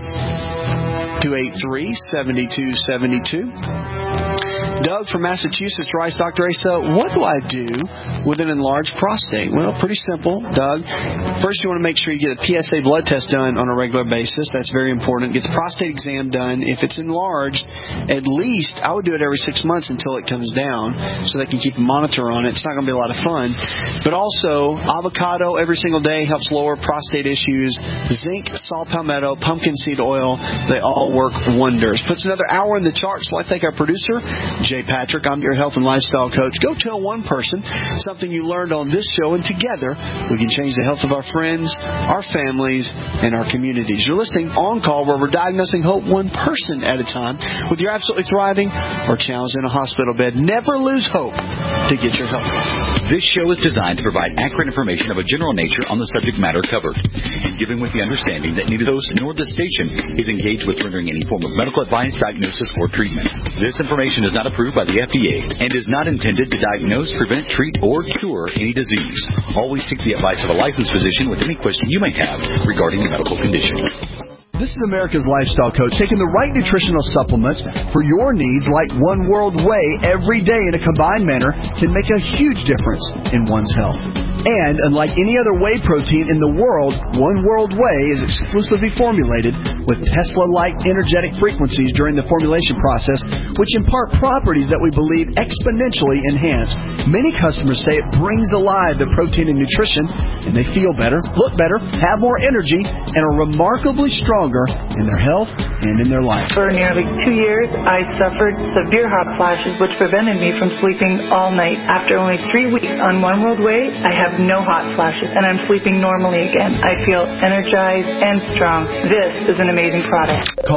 283-7272. Doug from Massachusetts writes, Dr. Asa, what do I do with an enlarged prostate? Well, pretty simple, Doug. First, you want to make sure you get a PSA blood test done on a regular basis. That's very important. Get the prostate exam done. If it's enlarged, at least I would do it every 6 months until it comes down so they can keep a monitor on it. It's not going to be a lot of fun. But also, avocado every single day helps lower prostate issues. Zinc, saw palmetto, pumpkin seed oil, they all work wonders. Puts another hour in the charts. So I thank our producer, Jay Patrick. I'm your health and lifestyle coach. Go tell one person something you learned on this show, and together we can change the health of our friends, our families, and our communities. You're listening On Call, where we're diagnosing hope one person at a time. Whether you're absolutely thriving or challenged in a hospital bed, never lose hope to get your health back. This show is designed to provide accurate information of a general nature on the subject matter covered, and given with the understanding that neither the host nor the station is engaged with rendering any form of medical advice, diagnosis, or treatment. This information is not approved by the FDA and is not intended to diagnose, prevent, treat, or cure any disease. Always take the advice of a licensed physician with any question you may have regarding a medical condition. This is America's Lifestyle Coach, taking the right nutritional supplement for your needs like One World Whey every day in a combined manner can make a huge difference in one's health. And unlike any other whey protein in the world, One World Whey is exclusively formulated with Tesla-like energetic frequencies during the formulation process, which impart properties that we believe exponentially enhance. Many customers say it brings alive the protein and nutrition, and they feel better, look better, have more energy, and are remarkably stronger in their health and in their life. For nearly 2 years, I suffered severe hot flashes, which prevented me from sleeping all night. After only 3 weeks on One World Whey, I have no hot flashes, and I'm sleeping normally again. I feel energized and strong. This is an amazing product. Call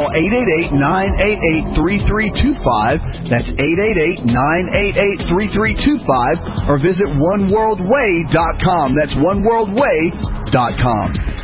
888-988-3325. That's 888-988-3325. Or visit oneworldwhey.com. That's oneworldwhey.com.